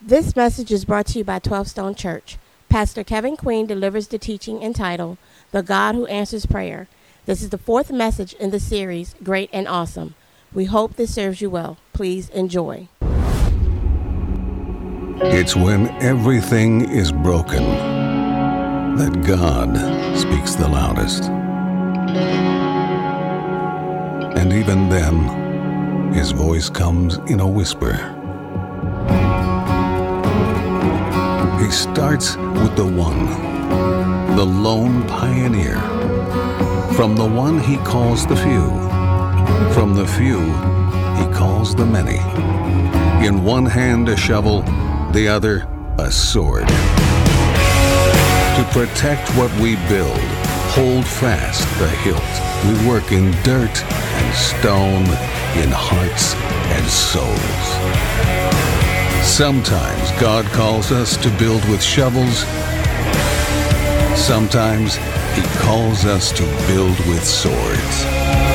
This message is brought to you by 12 Stone Church. Pastor Kevin Queen delivers the teaching entitled, The God Who Answers Prayer. This is the fourth message in the series, Great and Awesome. We hope this serves you well. Please enjoy. It's when everything is broken that God speaks the loudest. And even then, his voice comes in a whisper. He starts with the one, the lone pioneer. From the one he calls the few. From the few he calls the many. In one hand a shovel, the other a sword. To protect what we build, hold fast the hilt. We work in dirt and stone, in hearts and souls. Sometimes God calls us to build with shovels. Sometimes he calls us to build with swords.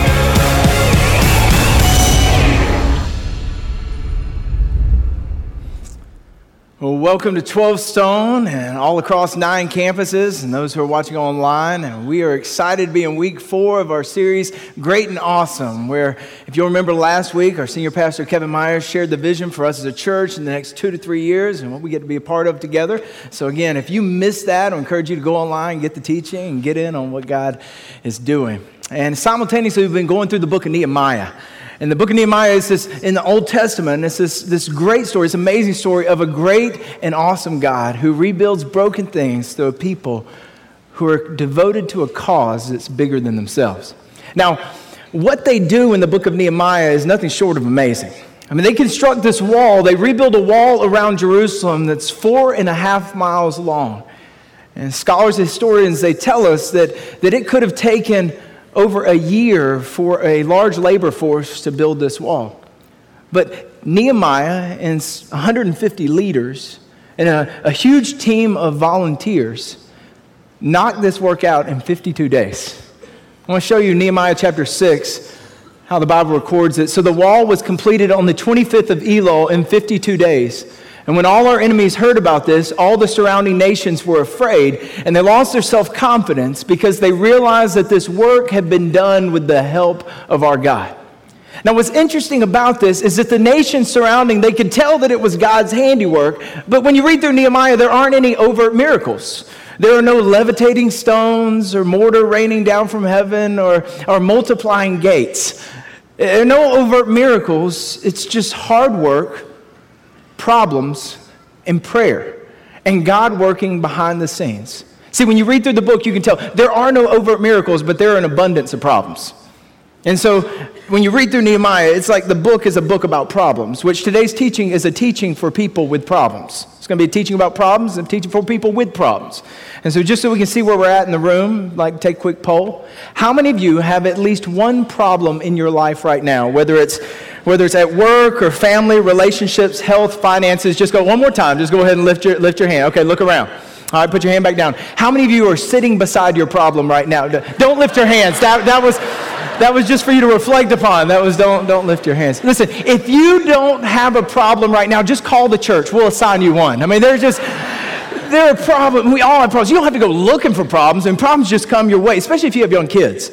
Well, welcome to 12 Stone and all across 9 campuses and those who are watching online. And we are excited to be in week 4 of our series, Great and Awesome, where, if you'll remember last week, our senior pastor, Kevin Myers, shared the vision for us as a church in the next 2 to 3 years and what we get to be a part of together. So again, if you missed that, I encourage you to go online, get the teaching, and get in on what God is doing. And simultaneously, we've been going through the book of Nehemiah. And the book of Nehemiah is this, in the Old Testament, it's this great story, this amazing story of a great and awesome God who rebuilds broken things through a people who are devoted to a cause that's bigger than themselves. Now, what they do in the book of Nehemiah is nothing short of amazing. I mean, they construct this wall, they rebuild a wall around Jerusalem that's 4.5 miles long. And scholars and historians, they tell us that it could have taken over a year for a large labor force to build this wall. But Nehemiah and 150 leaders and a huge team of volunteers knocked this work out in 52 days. I want to show you Nehemiah chapter 6, how the Bible records it. So the wall was completed on the 25th of Elul in 52 days. And when all our enemies heard about this, all the surrounding nations were afraid, and they lost their self-confidence because they realized that this work had been done with the help of our God. Now, what's interesting about this is that the nations surrounding, they could tell that it was God's handiwork, but when you read through Nehemiah, there aren't any overt miracles. There are no levitating stones or mortar raining down from heaven or multiplying gates. There are no overt miracles. It's just hard work, problems, and prayer, and God working behind the scenes. See, when you read through the book, you can tell there are no overt miracles, but there are an abundance of problems. And so when you read through Nehemiah, it's like the book is a book about problems, which today's teaching is a teaching for people with problems. It's going to be a teaching about problems and a teaching for people with problems. And so just so we can see where we're at in the room, I'd like to take a quick poll. How many of you have at least one problem in your life right now, whether it's at work or family, relationships, health, finances? Just go one more time. Just go ahead and lift your hand. Okay, look around. All right, put your hand back down. How many of you are sitting beside your problem right now? Don't lift your hands. That was just for you to reflect upon. Don't lift your hands. Listen, if you don't have a problem right now, just call the church. We'll assign you one. I mean, there are problems. We all have problems. You don't have to go looking for problems, and problems just come your way, especially if you have young kids.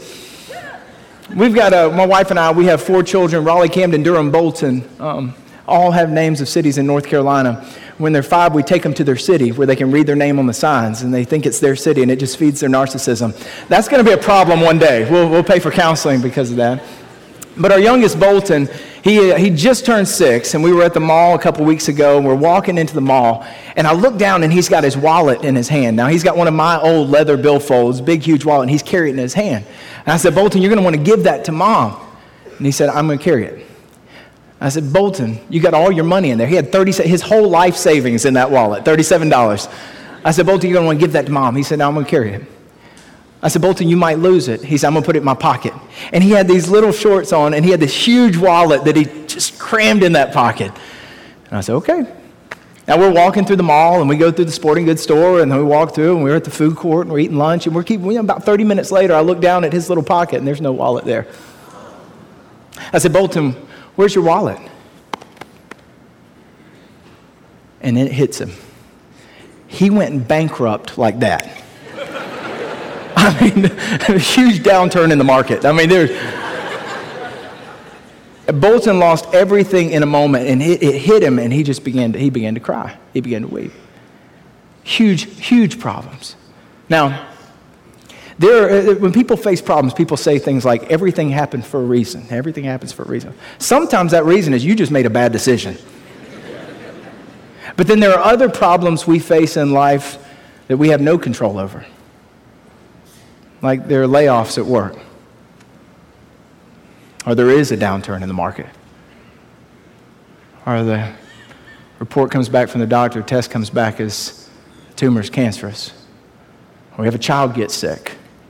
We've got, my wife and I, we have 4 children, Raleigh, Camden, Durham, Bolton, all have names of cities in North Carolina. When they're 5, we take them to their city where they can read their name on the signs, and they think it's their city, and it just feeds their narcissism. That's going to be a problem one day. We'll pay for counseling because of that. But our youngest, Bolton, he just turned 6, and we were at the mall a couple weeks ago, and we're walking into the mall, and I look down, and he's got his wallet in his hand. Now, he's got one of my old leather billfolds, big, huge wallet, and he's carrying it in his hand. And I said, Bolton, you're going to want to give that to Mom. And he said, I'm going to carry it. I said, Bolton, you got all your money in there. He had his whole life savings in that wallet, $37. I said, Bolton, you're going to want to give that to Mom. He said, no, I'm going to carry it. I said, Bolton, you might lose it. He said, I'm going to put it in my pocket. And he had these little shorts on, and he had this huge wallet that he just crammed in that pocket. And I said, okay. Now we're walking through the mall, and we go through the sporting goods store, and then we walk through, and we're at the food court, and we're eating lunch, and about 30 minutes later, I look down at his little pocket, and there's no wallet there. I said, Bolton, where's your wallet? and it hits him. He went bankrupt like that. I mean, a huge downturn in the market. I mean, Bolton lost everything in a moment, and it hit him, and he began to cry. He began to weep. Huge problems. Now, when people face problems, people say things like, everything happened for a reason. Everything happens for a reason. Sometimes that reason is you just made a bad decision. But then there are other problems we face in life that we have no control over. Like there are layoffs at work. Or there is a downturn in the market. Or the report comes back from the doctor, test comes back as tumor is cancerous. Or we have a child get sick.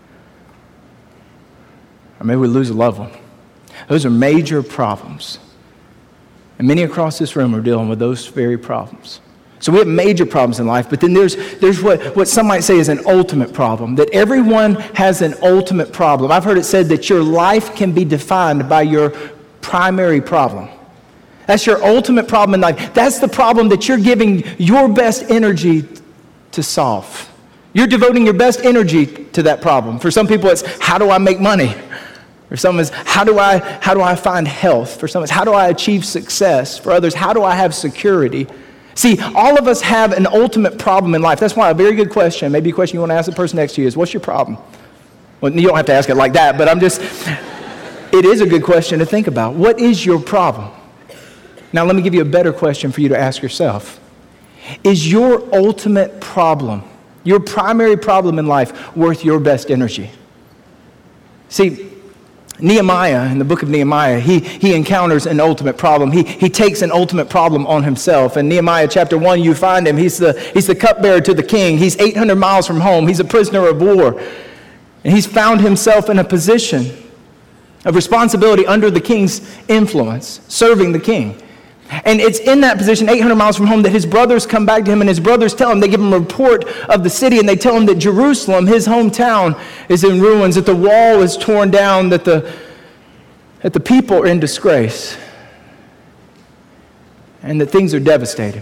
Or maybe we lose a loved one. Those are major problems. And many across this room are dealing with those very problems. So we have major problems in life, but then there's what some might say is an ultimate problem, that everyone has an ultimate problem. I've heard it said that your life can be defined by your primary problem. That's your ultimate problem in life. That's the problem that you're giving your best energy to solve. You're devoting your best energy to that problem. For some people, it's how do I make money? For some, it's how do I find health? For some, it's how do I achieve success? For others, how do I have security? See, all of us have an ultimate problem in life. That's why a very good question, maybe a question you want to ask the person next to you is, what's your problem? Well, you don't have to ask it like that, but it is a good question to think about. What is your problem? Now, let me give you a better question for you to ask yourself. Is your ultimate problem, your primary problem in life, worth your best energy? See, Nehemiah, in the book of Nehemiah, he encounters an ultimate problem. He takes an ultimate problem on himself. In Nehemiah chapter 1, you find him. He's the cupbearer to the king. He's 800 miles from home. He's a prisoner of war. And he's found himself in a position of responsibility under the king's influence, serving the king. And it's in that position, 800 miles from home, that his brothers come back to him, and his brothers tell him, they give him a report of the city, and they tell him that Jerusalem, his hometown, is in ruins, that the wall is torn down, that the people are in disgrace, and that things are devastated.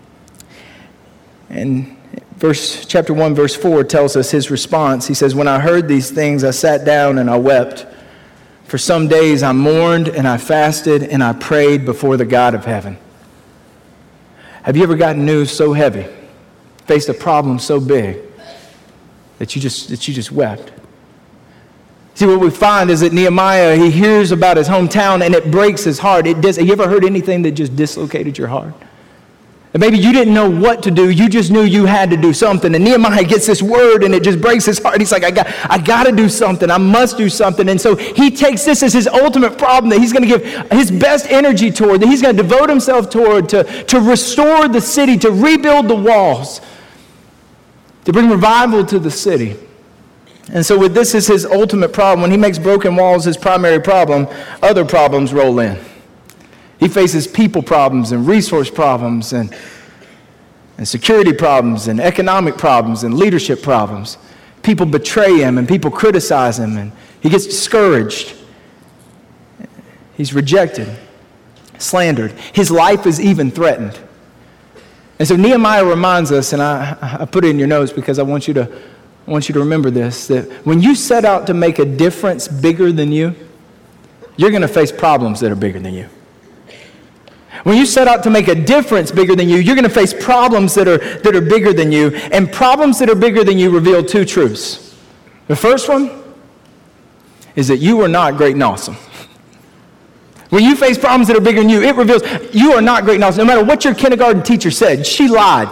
And chapter 1, verse 4 tells us his response. He says, when I heard these things, I sat down and I wept. For some days I mourned and I fasted and I prayed before the God of heaven. Have you ever gotten news so heavy, faced a problem so big, that you just wept? See, what we find is that Nehemiah, he hears about his hometown and it breaks his heart. Have you ever heard anything that just dislocated your heart? And maybe you didn't know what to do. You just knew you had to do something. And Nehemiah gets this word and it just breaks his heart. He's like, I got to do something. I must do something. And so he takes this as his ultimate problem that he's going to give his best energy toward, that he's going to devote himself toward, to restore the city, to rebuild the walls, to bring revival to the city. And so with this as his ultimate problem, when he makes broken walls his primary problem, other problems roll in. He faces people problems and resource problems and security problems and economic problems and leadership problems. People betray him and people criticize him and he gets discouraged. He's rejected, slandered. His life is even threatened. And so Nehemiah reminds us, and I put it in your notes because I want you to remember this, that when you set out to make a difference bigger than you, you're going to face problems that are bigger than you. When you set out to make a difference bigger than you, you're going to face problems that are bigger than you. And problems that are bigger than you reveal two truths. The first one is that you are not great and awesome. When you face problems that are bigger than you, it reveals you are not great and awesome. No matter what your kindergarten teacher said, she lied.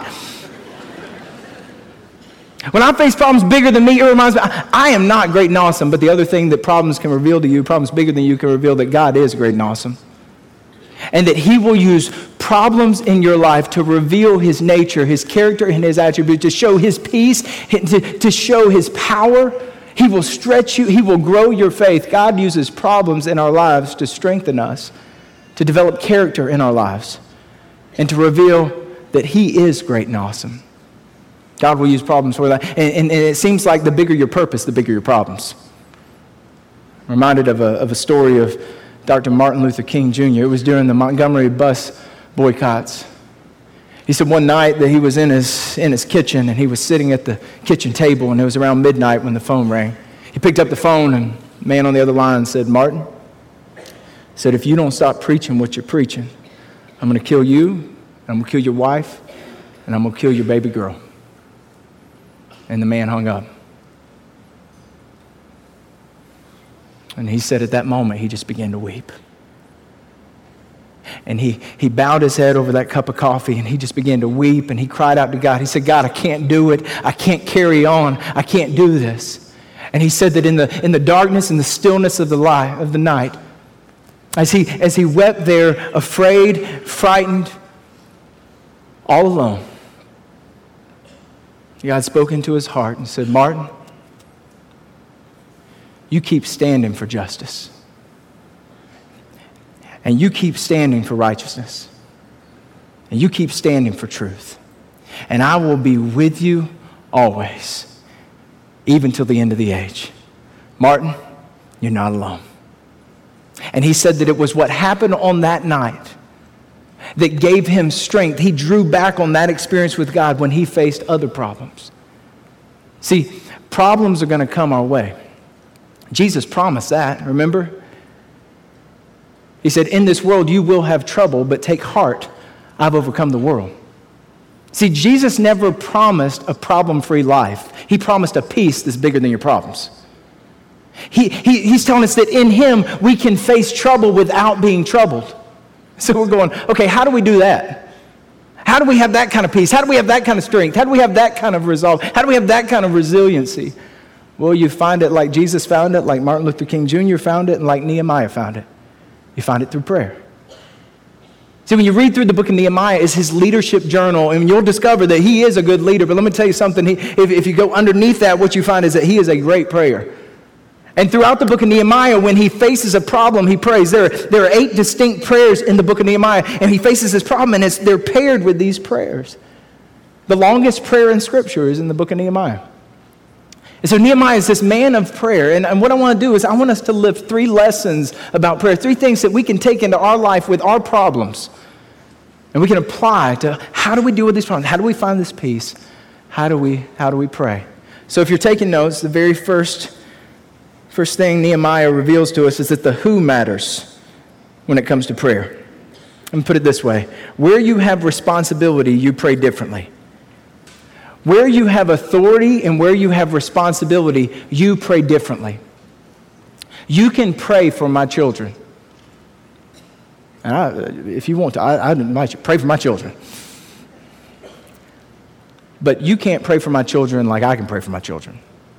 When I face problems bigger than me, it reminds me, I am not great and awesome. But the other thing that problems can reveal to you, problems bigger than you can reveal that God is great and awesome. And that he will use problems in your life to reveal his nature, his character, and his attributes, to show his peace, to show his power. He will stretch you. He will grow your faith. God uses problems in our lives to strengthen us, to develop character in our lives, and to reveal that he is great and awesome. God will use problems for that. And it seems like the bigger your purpose, the bigger your problems. I'm reminded of a story of Dr. Martin Luther King Jr. It was during the Montgomery bus boycotts. He said one night that he was in his kitchen, and he was sitting at the kitchen table, and it was around midnight when the phone rang. He picked up the phone, and the man on the other line said, "Martin," said, "if you don't stop preaching what you're preaching, I'm going to kill you, I'm going to kill your wife, and I'm going to kill your baby girl." And the man hung up. And he said at that moment, he just began to weep. And he bowed his head over that cup of coffee, and he just began to weep, and he cried out to God. He said, "God, I can't do it. I can't carry on. I can't do this." And he said that in the darkness and the stillness of the night, as he wept there, afraid, frightened, all alone, God spoke into his heart and said, "Martin, you keep standing for justice. And you keep standing for righteousness. And you keep standing for truth. And I will be with you always, even till the end of the age. Martin, you're not alone." And he said that it was what happened on that night that gave him strength. He drew back on that experience with God when he faced other problems. See, problems are going to come our way. Jesus promised that, remember? He said, "In this world you will have trouble, but take heart, I've overcome the world." See, Jesus never promised a problem-free life. He promised a peace that's bigger than your problems. He's telling us that in him we can face trouble without being troubled. So we're going, okay, how do we do that? How do we have that kind of peace? How do we have that kind of strength? How do we have that kind of resolve? How do we have that kind of resiliency? Well, you find it like Jesus found it, like Martin Luther King Jr. found it, and like Nehemiah found it. You find it through prayer. See, when you read through the book of Nehemiah, it's his leadership journal, and you'll discover that he is a good leader. But let me tell you something. If you go underneath that, what you find is that he is a great prayer. And throughout the book of Nehemiah, when he faces a problem, he prays. There are 8 distinct prayers in the book of Nehemiah, and he faces this problem, and they're paired with these prayers. The longest prayer in Scripture is in the book of Nehemiah. And so Nehemiah is this man of prayer. And what I want to do is I want us to live 3 lessons about prayer, 3 things that we can take into our life with our problems. And we can apply to how do we deal with these problems? How do we find this peace? How do we pray? So if you're taking notes, the very first thing Nehemiah reveals to us is that the who matters when it comes to prayer. Let me put it this way. Where you have responsibility, you pray differently. Where you have authority and where you have responsibility, you pray differently. You can pray for my children. And if you want to, I'd invite you, pray for my children. But you can't pray for my children like I can pray for my children.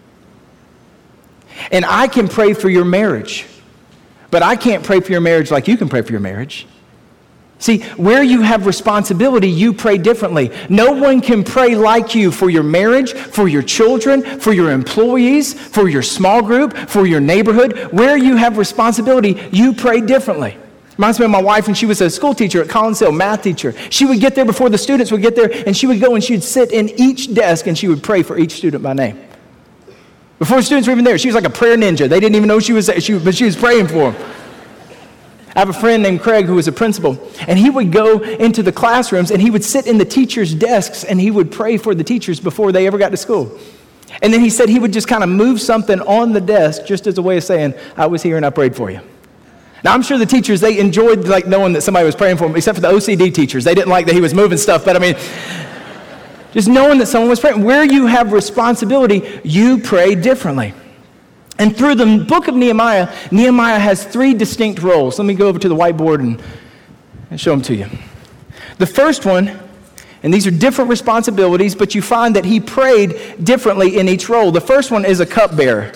And I can pray for your marriage, but I can't pray for your marriage like you can pray for your marriage. See, where you have responsibility, you pray differently. No one can pray like you for your marriage, for your children, for your employees, for your small group, for your neighborhood. Where you have responsibility, you pray differently. Reminds me of my wife when she was a school teacher at Collins Hill, math teacher. She would get there before the students would get there, and she would go and she'd sit in each desk and she would pray for each student by name. Before the students were even there, she was like a prayer ninja. They didn't even know she was there, but she was praying for them. I have a friend named Craig who was a principal, and he would go into the classrooms and he would sit in the teachers' desks and he would pray for the teachers before they ever got to school. And then he said he would just kind of move something on the desk just as a way of saying, "I was here and I prayed for you." Now, I'm sure the teachers, they enjoyed like knowing that somebody was praying for them, except for the OCD teachers. They didn't like that he was moving stuff, but I mean, just knowing that someone was praying. Where you have responsibility, you pray differently. And through the book of Nehemiah, Nehemiah has 3 distinct roles. Let me go over to the whiteboard and show them to you. The first one, and these are different responsibilities, but you find that he prayed differently in each role. The first one is a cupbearer.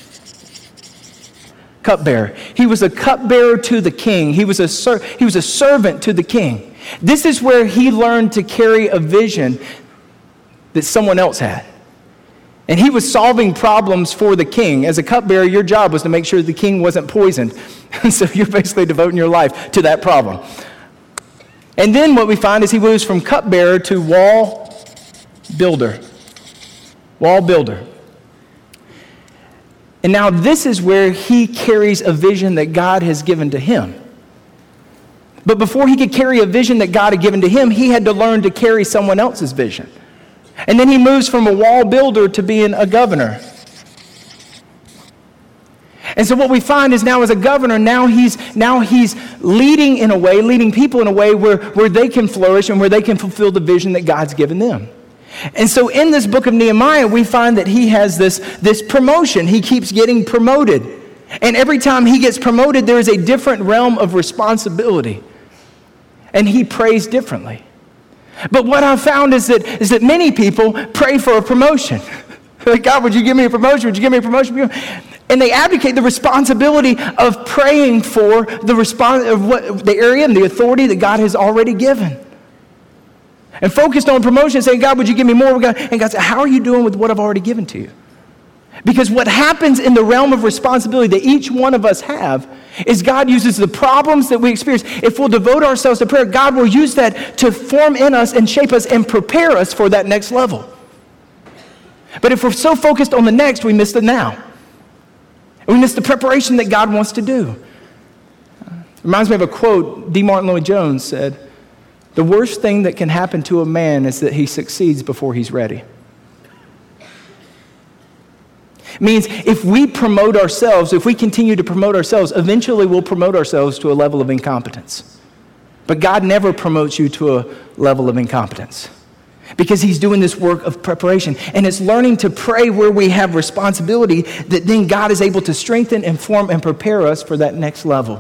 Cupbearer. He was a cupbearer to the king. He was a servant to the king. This is where he learned to carry a vision that someone else had. And he was solving problems for the king. As a cupbearer, your job was to make sure the king wasn't poisoned. So you're basically devoting your life to that problem. And then what we find is he moves from cupbearer to wall builder. Wall builder. And now this is where he carries a vision that God has given to him. But before he could carry a vision that God had given to him, he had to learn to carry someone else's vision. And then he moves from a wall builder to being a governor. And so what we find is now as a governor, now he's leading in a way, leading people in a way where they can flourish and where they can fulfill the vision that God's given them. And so in this book of Nehemiah, we find that he has this promotion. He keeps getting promoted. And every time he gets promoted, there is a different realm of responsibility. And he prays differently. But what I've found is that many people pray for a promotion. Like, God, would you give me a promotion? Would you give me a promotion? And they abdicate the responsibility of praying for the area and the authority that God has already given. And focused on promotion, saying, God, would you give me more? And God said, how are you doing with what I've already given to you? Because what happens in the realm of responsibility that each one of us have is God uses the problems that we experience. If we'll devote ourselves to prayer, God will use that to form in us and shape us and prepare us for that next level. But if we're so focused on the next, we miss the now. And we miss the preparation that God wants to do. It reminds me of a quote D. Martin Lloyd-Jones said, "The worst thing that can happen to a man is that he succeeds before he's ready." It means if we promote ourselves, if we continue to promote ourselves, eventually we'll promote ourselves to a level of incompetence. But God never promotes you to a level of incompetence because he's doing this work of preparation. And it's learning to pray where we have responsibility that then God is able to strengthen and form and prepare us for that next level.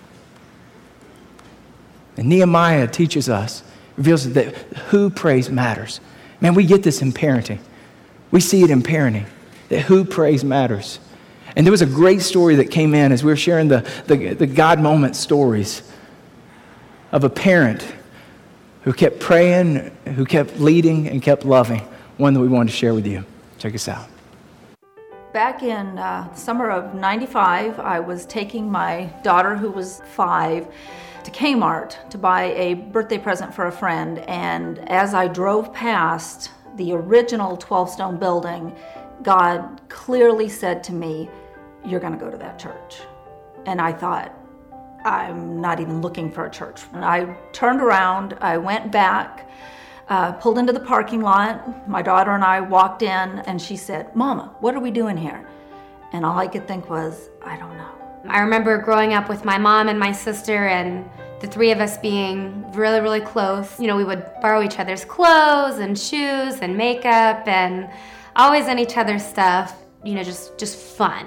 And Nehemiah teaches us, reveals that who prays matters. Man, we get this in parenting. We see it in parenting. That who prays matters. And there was a great story that came in as we were sharing the God moment stories of a parent who kept praying, who kept leading, and kept loving. One that we wanted to share with you. Check us out. Back in summer of '95, I was taking my daughter, who was 5, to Kmart to buy a birthday present for a friend. And as I drove past the original 12-stone building, God clearly said to me, "You're going to go to that church." And I thought, I'm not even looking for a church. And I turned around, I went back, pulled into the parking lot. My daughter and I walked in, and she said, "Mama, what are we doing here?" And all I could think was, I don't know. I remember growing up with my mom and my sister, and the three of us being really, really close. You know, we would borrow each other's clothes and shoes and makeup and always in each other's stuff, you know, just fun.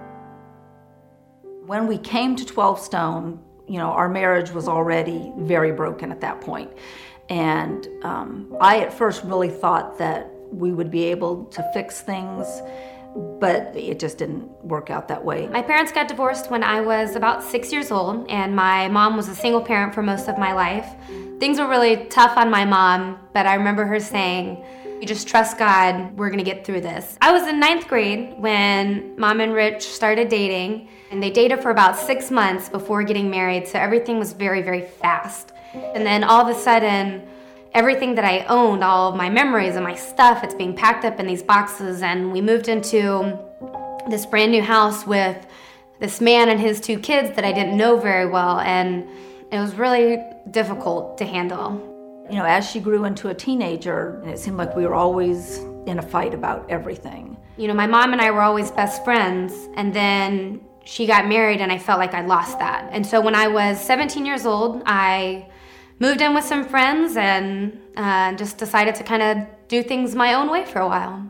When we came to 12 Stone, you know, our marriage was already very broken at that point. And I at first really thought that we would be able to fix things, but it just didn't work out that way. My parents got divorced when I was about 6 years old, and my mom was a single parent for most of my life. Things were really tough on my mom, but I remember her saying, "You just trust God, we're gonna get through this." I was in 9th grade when Mom and Rich started dating, and they dated for about 6 months before getting married, so everything was very, very fast. And then all of a sudden, everything that I owned, all of my memories and my stuff, it's being packed up in these boxes, and we moved into this brand new house with this man and his 2 kids that I didn't know very well, and it was really difficult to handle. You know, as she grew into a teenager, it seemed like we were always in a fight about everything. You know, my mom and I were always best friends, and then she got married and I felt like I lost that. And so when I was 17 years old, I moved in with some friends and just decided to kind of do things my own way for a while.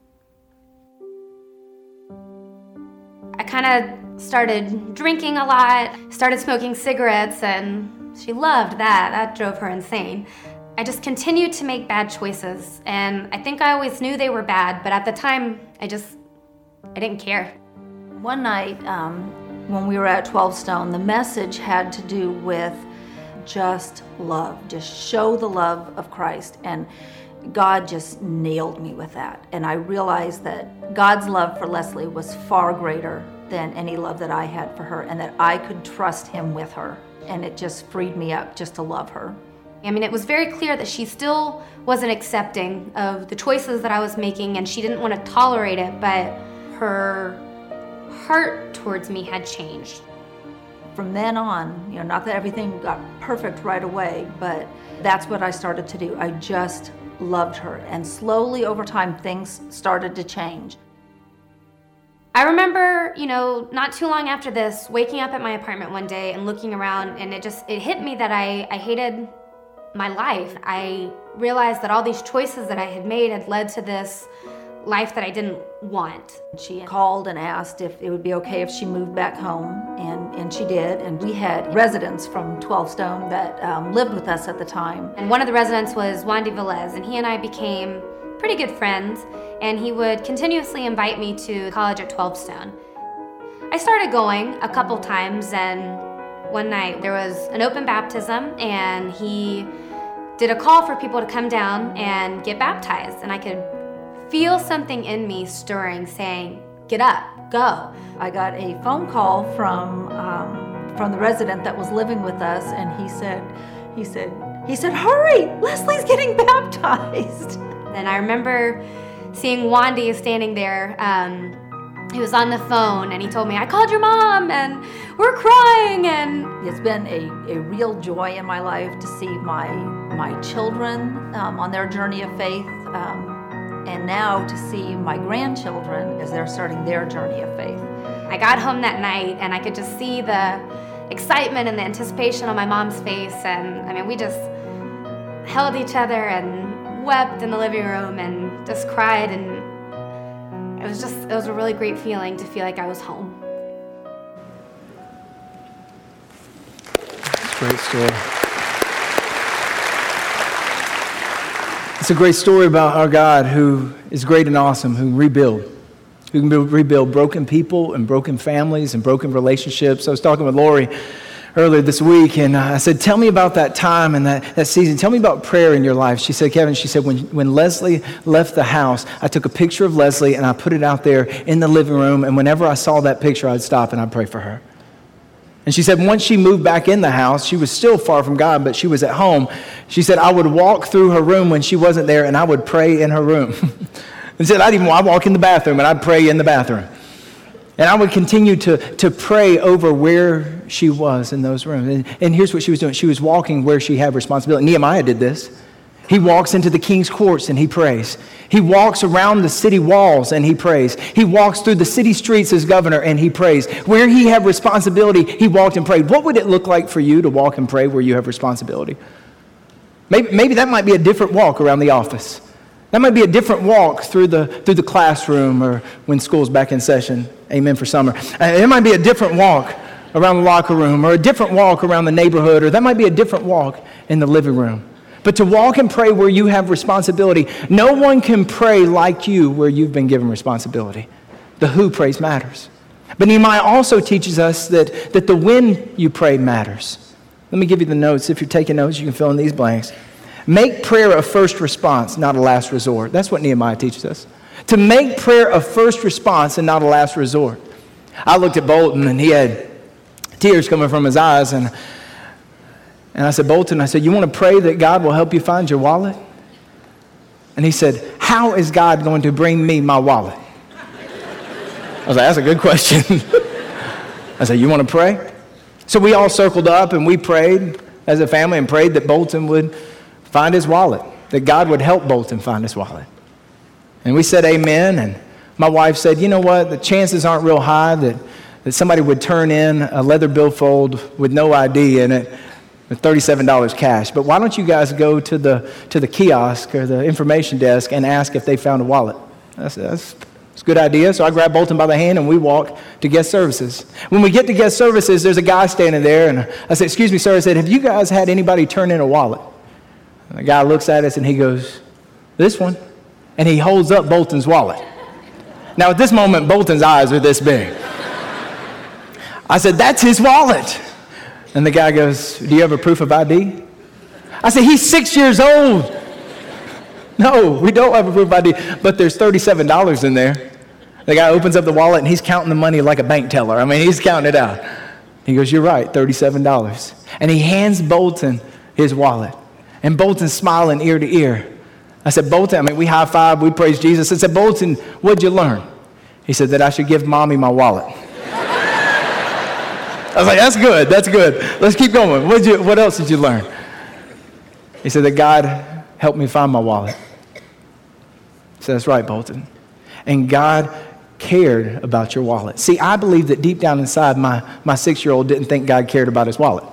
I kind of started drinking a lot, started smoking cigarettes, and she loved that. That drove her insane. I just continued to make bad choices, and I think I always knew they were bad, but at the time, I didn't care. One night, when we were at 12 Stone, the message had to do with just love, just show the love of Christ, and God just nailed me with that. And I realized that God's love for Leslie was far greater than any love that I had for her, and that I could trust him with her, and it just freed me up just to love her. I mean, it was very clear that she still wasn't accepting of the choices that I was making, and she didn't want to tolerate it, but her heart towards me had changed. from then on, not that everything got perfect right away, but that's what I started to do. I just loved her. And slowly over time, things started to change. I remember, not too long after this, waking up at my apartment one day and looking around, and it hit me that I hated my life. I realized that all these choices that I had made had led to this life that I didn't want. She called and asked if it would be okay if she moved back home, and she did. And we had residents from 12 Stone that lived with us at the time. And one of the residents was Wandy Velez, and he and I became pretty good friends, and he would continuously invite me to college at 12 Stone. I started going a couple times, and one night there was an open baptism, and he did a call for people to come down and get baptized, and I could feel something in me stirring, saying, "Get up, go." I got a phone call from the resident that was living with us, and he said, "Hurry, Leslie's getting baptized." And I remember seeing Wandy standing there. He was on the phone, and he told me, "I called your mom, and we're crying." And it's been a real joy in my life to see my children on their journey of faith, and now to see my grandchildren as they're starting their journey of faith. I got home that night, and I could just see the excitement and the anticipation on my mom's face, and we just held each other and wept in the living room and just cried, and it was a really great feeling to feel like I was home. It's a great story. It's a great story about our God who is great and awesome, who can rebuild broken people and broken families and broken relationships. I was talking with Lori earlier this week, and I said, "Tell me about that time and that season. Tell me about prayer in your life." She said, "Kevin," she said, when Leslie left the house, I took a picture of Leslie and I put it out there in the living room, and whenever I saw that picture, I'd stop and I'd pray for her." And she said once she moved back in the house, she was still far from God, but she was at home. She said, I would walk through her room when she wasn't there, and I would pray in her room. And said, I'd walk in the bathroom, and I'd pray in the bathroom. And I would continue to pray over where she was in those rooms. And here's what she was doing. She was walking where she had responsibility. Nehemiah did this. He walks into the king's courts and he prays. He walks around the city walls and he prays. He walks through the city streets as governor and he prays. Where he had responsibility, he walked and prayed. What would it look like for you to walk and pray where you have responsibility? Maybe that might be a different walk around the office. That might be a different walk through the classroom or when school's back in session. Amen for summer. It might be a different walk around the locker room, or a different walk around the neighborhood, or that might be a different walk in the living room. But to walk and pray where you have responsibility, no one can pray like you where you've been given responsibility. The who prays matters. But Nehemiah also teaches us that the when you pray matters. Let me give you the notes. If you're taking notes, you can fill in these blanks. Make prayer a first response, not a last resort. That's what Nehemiah teaches us. To make prayer a first response and not a last resort. I looked at Bolton and he had tears coming from his eyes, and I said, Bolton, I said, you want to pray that God will help you find your wallet? And he said, how is God going to bring me my wallet? I was like, that's a good question. I said, you want to pray? So we all circled up and we prayed as a family and prayed that Bolton would find his wallet, that God would help Bolton find his wallet. And we said amen, and my wife said, you know what, the chances aren't real high that somebody would turn in a leather billfold with no ID in it, with $37 cash. But why don't you guys go to the kiosk or the information desk and ask if they found a wallet? That's a good idea. So I grabbed Bolton by the hand and we walked to guest services. When we get to guest services, there's a guy standing there, and I said, excuse me, sir. I said, have you guys had anybody turn in a wallet? And the guy looks at us and he goes, this one. And he holds up Bolton's wallet. Now at this moment, Bolton's eyes are this big. I said, that's his wallet. And the guy goes, do you have a proof of ID? I said, he's 6 years old. No, we don't have a proof of ID, but there's $37 in there. The guy opens up the wallet and he's counting the money like a bank teller. I mean, he's counting it out. He goes, you're right, $37. And he hands Bolton his wallet. And Bolton's smiling ear to ear. I said, Bolton, we high-fived, we praised Jesus. I said, Bolton, what'd you learn? He said that I should give mommy my wallet. I was like, that's good, that's good. Let's keep going. What else did you learn? He said that God helped me find my wallet. I said, that's right, Bolton. And God cared about your wallet. See, I believe that deep down inside, my 6-year-old didn't think God cared about his wallet.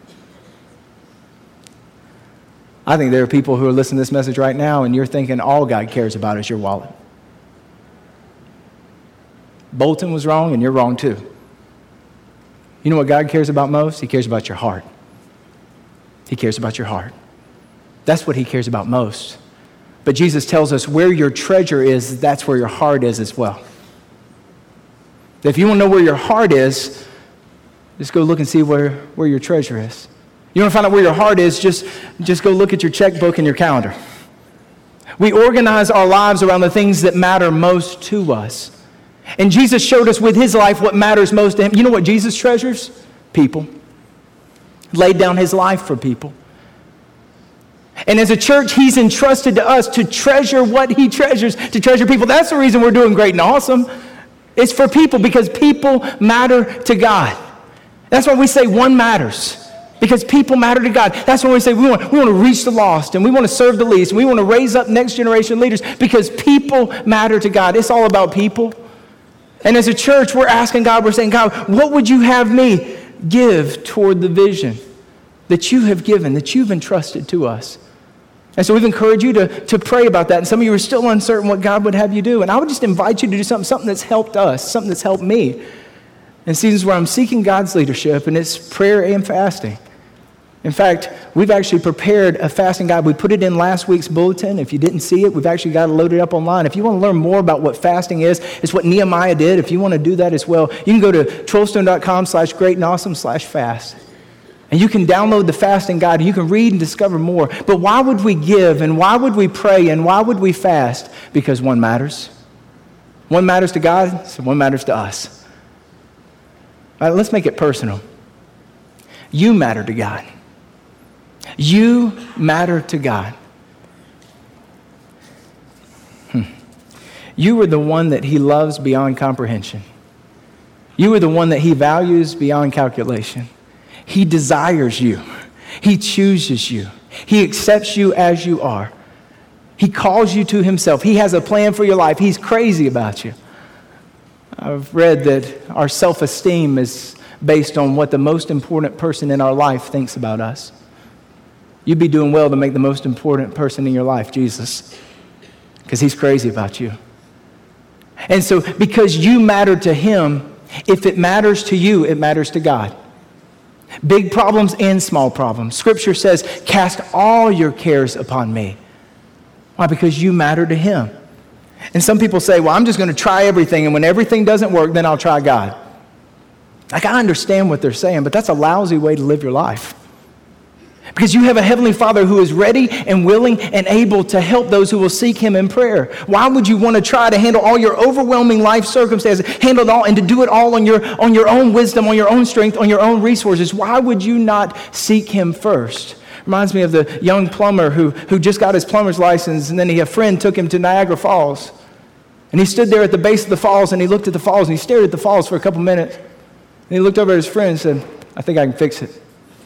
I think there are people who are listening to this message right now, and you're thinking all God cares about is your wallet. Bolton was wrong, and you're wrong too. You know what God cares about most? He cares about your heart. He cares about your heart. That's what he cares about most. But Jesus tells us where your treasure is, that's where your heart is as well. If you want to know where your heart is, just go look and see where your treasure is. You want to find out where your heart is, just go look at your checkbook and your calendar. We organize our lives around the things that matter most to us. And Jesus showed us with his life what matters most to him. You know what Jesus treasures? People. Laid down his life for people. And as a church, he's entrusted to us to treasure what he treasures, to treasure people. That's the reason we're doing Great and Awesome. It's for people, because people matter to God. That's why we say one matters, because people matter to God. That's why we say we want to reach the lost, and we want to serve the least, and we want to raise up next generation leaders, because people matter to God. It's all about people. And as a church, we're asking God, we're saying, God, what would you have me give toward the vision that you have given, that you've entrusted to us? And so we've encouraged you to pray about that. And some of you are still uncertain what God would have you do. And I would just invite you to do something that's helped us, something that's helped me in seasons where I'm seeking God's leadership, and it's prayer and fasting. In fact, we've actually prepared a fasting guide. We put it in last week's bulletin. If you didn't see it, we've actually got it loaded up online. If you want to learn more about what fasting is, it's what Nehemiah did. If you want to do that as well, you can go to 12stone.com/greatandawesome/fast. And you can download the fasting guide. You can read and discover more. But why would we give, and why would we pray, and why would we fast? Because one matters. One matters to God, so one matters to us. All right, let's make it personal. You matter to God. You matter to God. You are the one that he loves beyond comprehension. You are the one that he values beyond calculation. He desires you. He chooses you. He accepts you as you are. He calls you to himself. He has a plan for your life. He's crazy about you. I've read that our self-esteem is based on what the most important person in our life thinks about us. You'd be doing well to make the most important person in your life Jesus, because he's crazy about you. And so because you matter to him, if it matters to you, it matters to God. Big problems and small problems. Scripture says, cast all your cares upon me. Why? Because you matter to him. And some people say, well, I'm just going to try everything, and when everything doesn't work, then I'll try God. Like, I understand what they're saying, but that's a lousy way to live your life. Because you have a Heavenly Father who is ready and willing and able to help those who will seek him in prayer. Why would you want to try to handle all your overwhelming life circumstances, handle it all, and to do it all on your own wisdom, on your own strength, on your own resources? Why would you not seek him first? Reminds me of the young plumber who just got his plumber's license, and then a friend took him to Niagara Falls. And he stood there at the base of the falls, and he looked at the falls, and he stared at the falls for a couple minutes. And he looked over at his friend and said, I think I can fix it.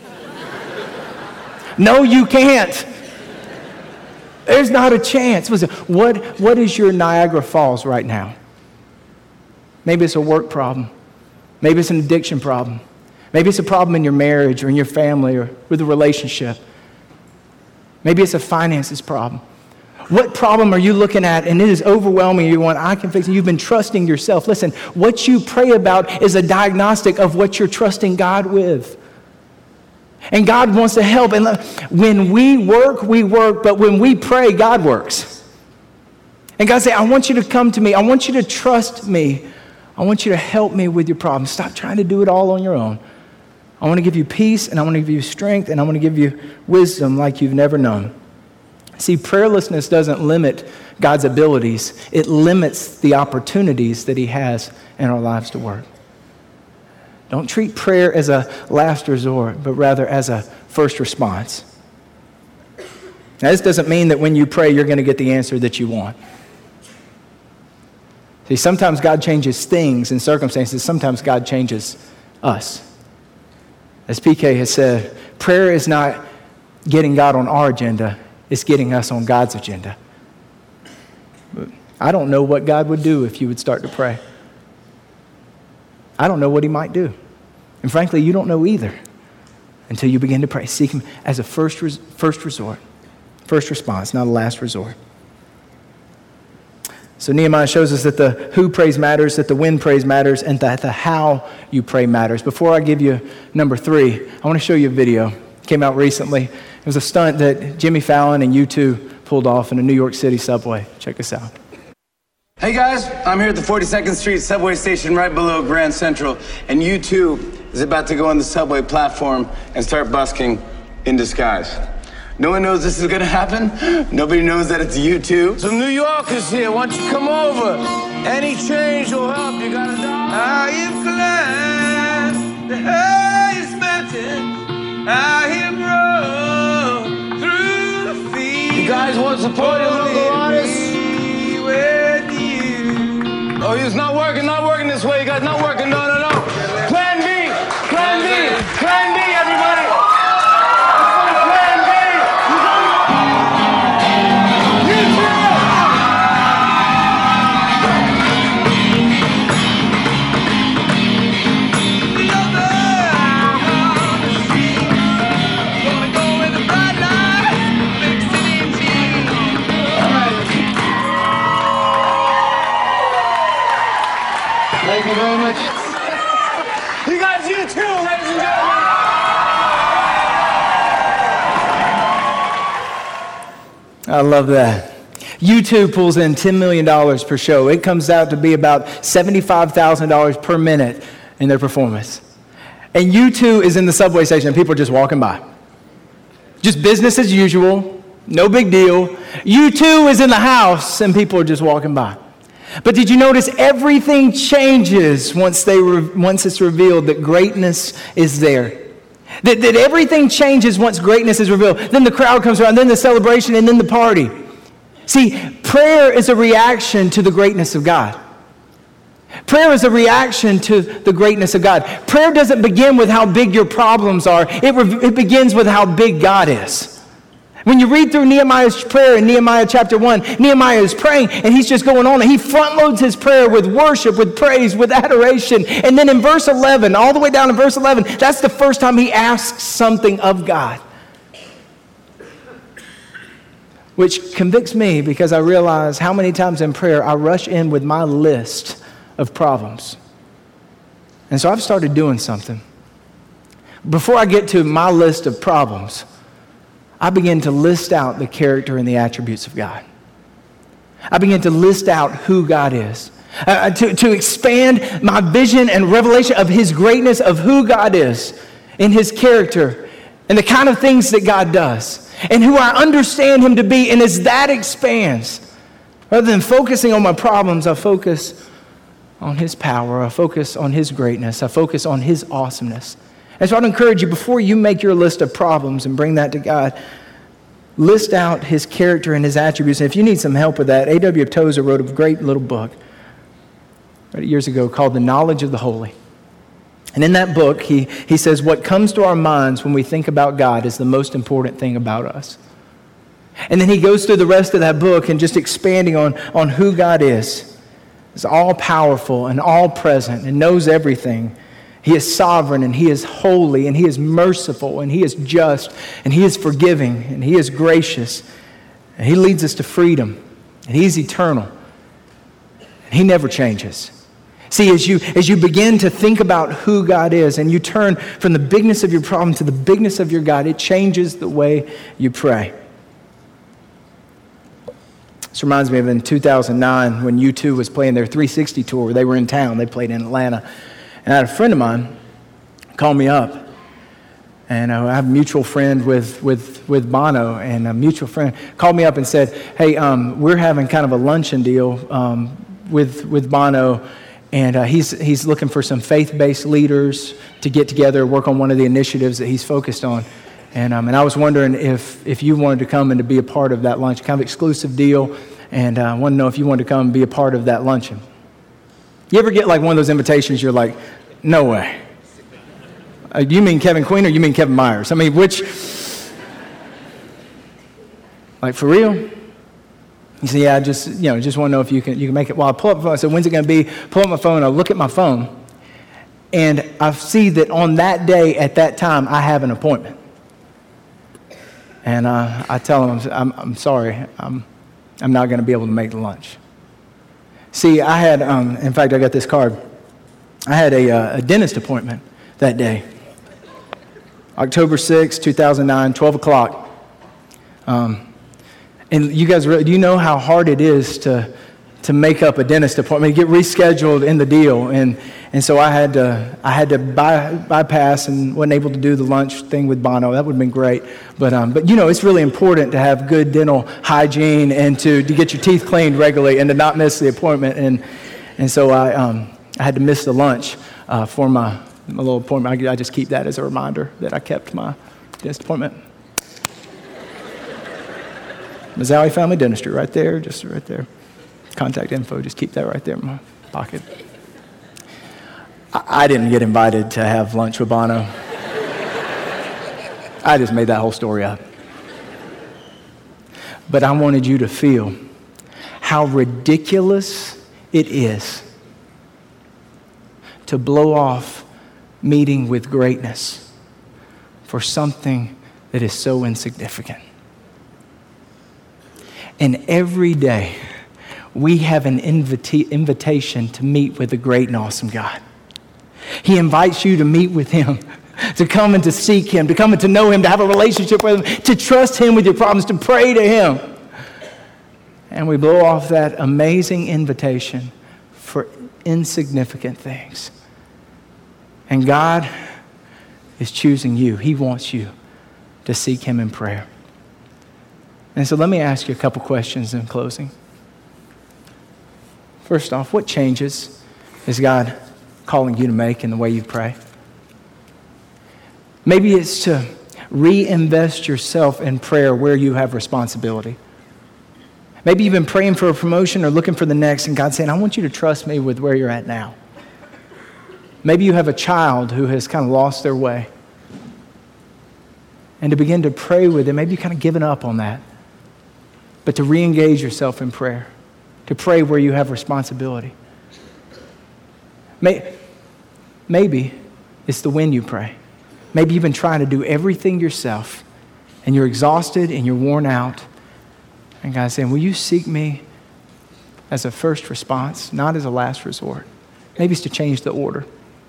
No, you can't. There's not a chance. Listen, what is your Niagara Falls right now? Maybe it's a work problem. Maybe it's an addiction problem. Maybe it's a problem in your marriage or in your family or with a relationship. Maybe it's a finances problem. What problem are you looking at and it is overwhelming you? Want, I can fix it. You've been trusting yourself. Listen, what you pray about is a diagnostic of what you're trusting God with. And God wants to help. And when we work, but when we pray, God works. And God says, I want you to come to me. I want you to trust me. I want you to help me with your problems. Stop trying to do it all on your own. I want to give you peace, and I want to give you strength, and I want to give you wisdom like you've never known. See, prayerlessness doesn't limit God's abilities. It limits the opportunities that he has in our lives to work. Don't treat prayer as a last resort, but rather as a first response. Now, this doesn't mean that when you pray, you're going to get the answer that you want. See, sometimes God changes things and circumstances. Sometimes God changes us. As PK has said, prayer is not getting God on our agenda, it's getting us on God's agenda. I don't know what God would do if you would start to pray. I don't know what he might do. And frankly, you don't know either until you begin to pray. Seek him as a first resort, first response, not a last resort. So Nehemiah shows us that the who praise matters, that the when praise matters, and that the how you pray matters. Before I give you number 3, I want to show you a video. It came out recently. It was a stunt that Jimmy Fallon and U2 pulled off in a New York City subway. Check this out. Hey guys, I'm here at the 42nd Street subway station right below Grand Central, and U2 is about to go on the subway platform and start busking in disguise. No one knows this is gonna happen. Nobody knows that it's U2. Some New Yorkers here, why don't you come over? Any change will help, you got a dollar? I have climbed the highest mountain, I have run through the field. You guys want to support your local artists? Oh, it's not working this way, you guys, not working, no. Plan B, everybody. Plan B. Thank you very much. You guys, you too, ladies and gentlemen. I love that. U2 pulls in $10 million per show. It comes out to be about $75,000 per minute in their performance. And U2 is in the subway station and people are just walking by. Just business as usual, no big deal. U2 is in the house and people are just walking by. But did you notice everything changes once it's revealed that greatness is there? That everything changes once greatness is revealed. Then the crowd comes around, then the celebration, and then the party. See, prayer is a reaction to the greatness of God. Prayer is a reaction to the greatness of God. Prayer doesn't begin with how big your problems are. It begins with how big God is. When you read through Nehemiah's prayer in Nehemiah chapter 1, Nehemiah is praying and he's just going on and he front loads his prayer with worship, with praise, with adoration. And then in verse 11, all the way down to verse 11, that's the first time he asks something of God. Which convicts me because I realize how many times in prayer I rush in with my list of problems. And so I've started doing something. Before I get to my list of problems, I begin to list out the character and the attributes of God. I begin to list out who God is. To expand my vision and revelation of his greatness, of who God is, in his character, and the kind of things that God does, and who I understand him to be. And as that expands, rather than focusing on my problems, I focus on his power. I focus on his greatness. I focus on his awesomeness. And so I'd encourage you, before you make your list of problems and bring that to God, list out his character and his attributes. And if you need some help with that, A.W. Tozer wrote a great little book years ago called The Knowledge of the Holy. And in that book, he says, what comes to our minds when we think about God is the most important thing about us. And then he goes through the rest of that book and just expanding on who God is. He's all-powerful and all-present and knows everything. He is sovereign, and he is holy, and he is merciful, and he is just, and he is forgiving, and he is gracious, and he leads us to freedom, and he's eternal, and he never changes. See, as you begin to think about who God is, and you turn from the bigness of your problem to the bigness of your God, it changes the way you pray. This reminds me of in 2009 when U2 was playing their 360 tour. They were in town. They played in Atlanta. And I had a friend of mine call me up, and I have a mutual friend with Bono, and a mutual friend called me up and said, hey, we're having kind of a luncheon deal with Bono, and he's looking for some faith-based leaders to get together, work on one of the initiatives that he's focused on. And I was wondering if you wanted to come and to be a part of that lunch, kind of exclusive deal, and I want to know if you wanted to come and be a part of that luncheon. You ever get like one of those invitations, you're like, no way. You mean Kevin Queen or you mean Kevin Myers? I mean, which? Like, for real? He said, yeah, I just want to know if you can make it. Well, I pull up my phone. I said, when's it going to be? Pull up my phone. I look at my phone. And I see that on that day, at that time, I have an appointment. And I tell him, I'm sorry. I'm not going to be able to make the lunch. See, I had, in fact, I got this card. I had a dentist appointment that day. October 6, 2009, 12 o'clock. And you guys, do you know how hard it is to make up a dentist appointment, get rescheduled in the deal? And so I had to bypass and wasn't able to do the lunch thing with Bono. That would have been great. But it's really important to have good dental hygiene and to get your teeth cleaned regularly and to not miss the appointment. And so I had to miss the lunch for my little appointment. I just keep that as a reminder that I kept my dentist appointment. Mazzowie Family Dentistry, right there, just right there. Contact info, just keep that right there in my pocket. I didn't get invited to have lunch with Bono. I just made that whole story up. But I wanted you to feel how ridiculous it is to blow off meeting with greatness for something that is so insignificant. And every day, we have an invitation to meet with a great and awesome God. He invites you to meet with Him, to come and to seek Him, to come and to know Him, to have a relationship with Him, to trust Him with your problems, to pray to Him. And we blow off that amazing invitation for insignificant things. And God is choosing you. He wants you to seek Him in prayer. And so let me ask you a couple questions in closing. First off, what changes is God calling you to make in the way you pray? Maybe it's to reinvest yourself in prayer where you have responsibility. Maybe you've been praying for a promotion or looking for the next, and God's saying, I want you to trust me with where you're at now. Maybe you have a child who has kind of lost their way. And to begin to pray with them, maybe you've kind of given up on that. But to re-engage yourself in prayer. To pray where you have responsibility. Maybe it's the when you pray. Maybe you've been trying to do everything yourself and you're exhausted and you're worn out. And God's saying, will you seek me as a first response, not as a last resort? Maybe it's to change the order.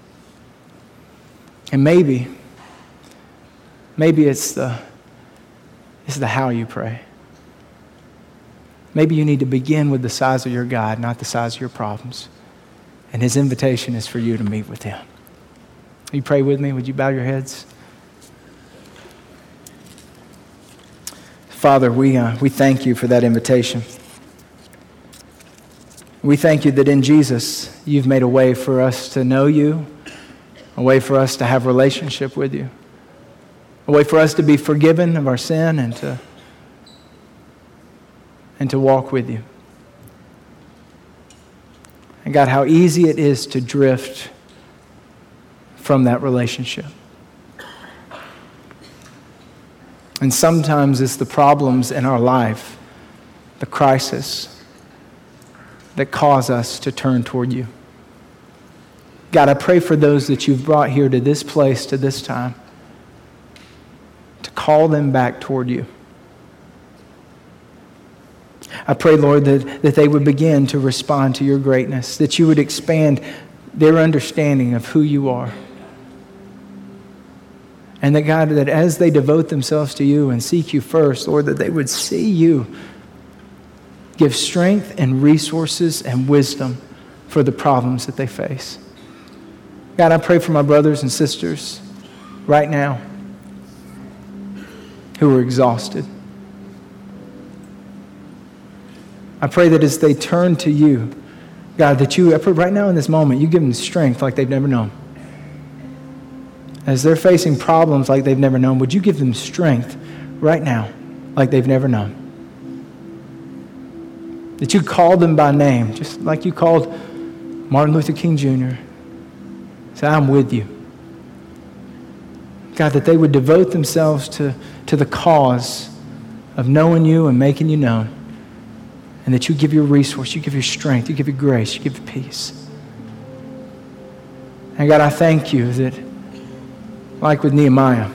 And maybe it's the how you pray. Maybe you need to begin with the size of your God, not the size of your problems. And His invitation is for you to meet with Him. Will you pray with me? Would you bow your heads? Father, we thank you for that invitation. We thank you that in Jesus, you've made a way for us to know you, a way for us to have a relationship with you, a way for us to be forgiven of our sin and to walk with you. And God, how easy it is to drift from that relationship. And sometimes it's the problems in our life, the crisis, that cause us to turn toward you. God, I pray for those that you've brought here to this place, to this time, to call them back toward you. I pray, Lord, that they would begin to respond to your greatness, that you would expand their understanding of who you are. And that, God, that as they devote themselves to you and seek you first, Lord, that they would see you give strength and resources and wisdom for the problems that they face. God, I pray for my brothers and sisters right now who are exhausted. I pray that as they turn to you, God, that I pray right now in this moment, you give them strength like they've never known. As they're facing problems like they've never known, would you give them strength right now like they've never known? That you called them by name, just like you called Martin Luther King Jr. Say, I'm with you. God, that they would devote themselves to the cause of knowing you and making you known. And that you give your resource, you give your strength, you give your grace, you give your peace. And God, I thank you that, like with Nehemiah,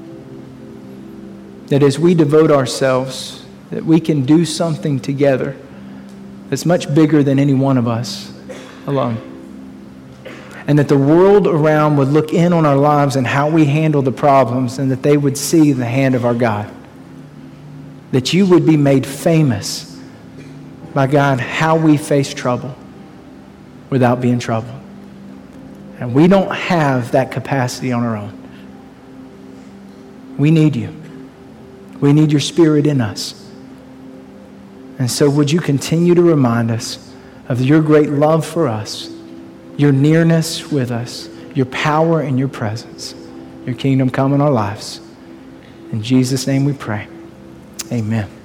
that as we devote ourselves, that we can do something together that's much bigger than any one of us alone. And that the world around would look in on our lives and how we handle the problems, and that they would see the hand of our God. That you would be made famous by, God, how we face trouble without being troubled. And we don't have that capacity on our own. We need you. We need your Spirit in us. And so would you continue to remind us of your great love for us, your nearness with us, your power and your presence, your kingdom come in our lives. In Jesus' name we pray. Amen.